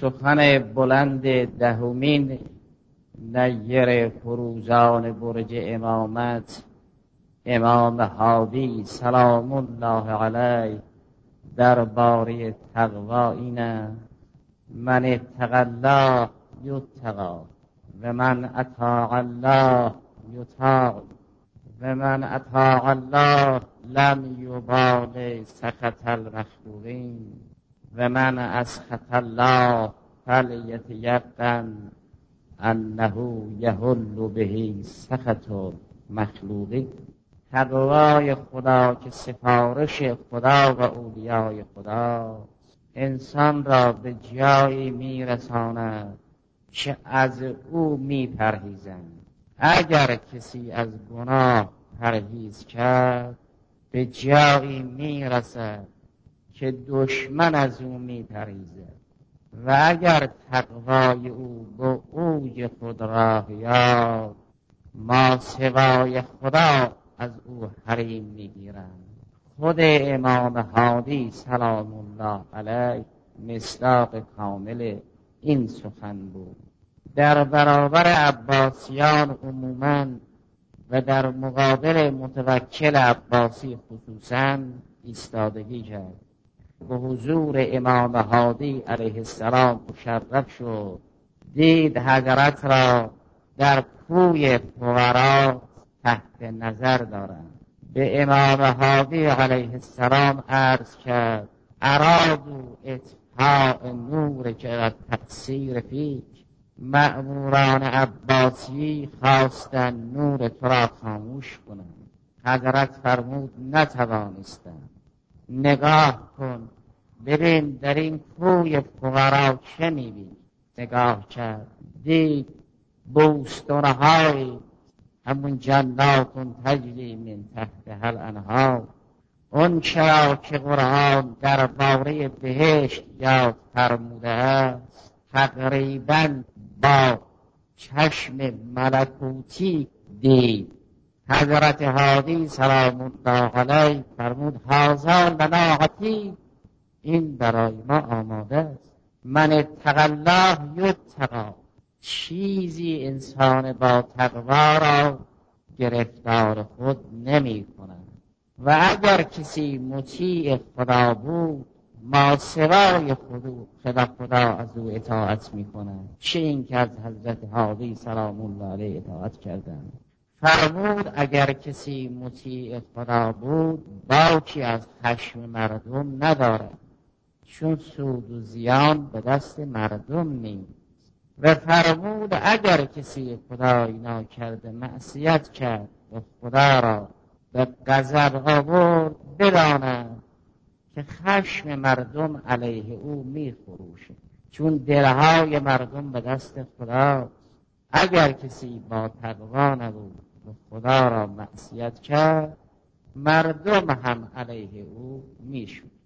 سخن بلند دهمین نیر فروزان برج امامت امام هادی سلام الله علیه درباره تقوا اینه: من اتقی الله یتقی و من اطاع الله یطاع و من اطاع الله لم یبال سخط المخلوقین و من اسخط الله فلیتیقن انه یحل به سخط مخلوقین. تقوای خدا که سفارش خدا و اولیای خدا انسان را به جایی میرساند که از او میپرهیزند. اگر کسی از گناه پرهیز کرد به جایی میرسد که دشمن از او میپرهیزد و اگر تقوای او به اوج خود راه یافت ما سوای خدا از او حریم میگیرند. خود امام هادی سلام الله علیه مصداق کامل این سخن بود. در برابر عباسیان عموماً و در مقابل متوکل عباسی خصوصاً ایستادگی کرد. به حضور امام هادی علیه السلام مشرف شد. دید حضرت را در کوی فقرا تحت نظر دارند. به امام هادی علیه السلام عرض کرد: ارادوا اطفاء نور که تقصیر فیک. مأموران عباسی خواستن نور تو را خاموش کنند. حضرت فرمود نتوانستم. نگاه کن ببین در این کوی فقرا چه می‌بینی؟ نگاه کرد دید بوستان‌های همون جنات تجری من تحتها الانهار. اون چرا که قرآن درباره بهشت یاد فرموده است تقریباً با چشم ملکوتی دید. حضرت هادی سلام الله علیه فرمود هذا لنا عتید، این برای ما آماده است. من اتقی الله یتقی، چیزی انسان با تقوا را گرفتار خود نمی کند. و اگر کسی مطیع خدا بود ما سوای خدا از او اطاعت می کند. چه این که از حضرت هادی سلام الله علیه اطاعت کردند. فرمود اگر کسی مطیع خدا بود باکی از خشم مردم ندارد، چون سود و زیان به دست مردم نیست. و فرمود اگر کسی خدای ناکرده معصیت کرد و خدا را به غضب آورد بداند که خشم مردم علیه او می خروشد، چون دلهای مردم به دست خداست. اگر کسی با تقوا نبود و خدا را معصیت کرد مردم هم علیه او می شد.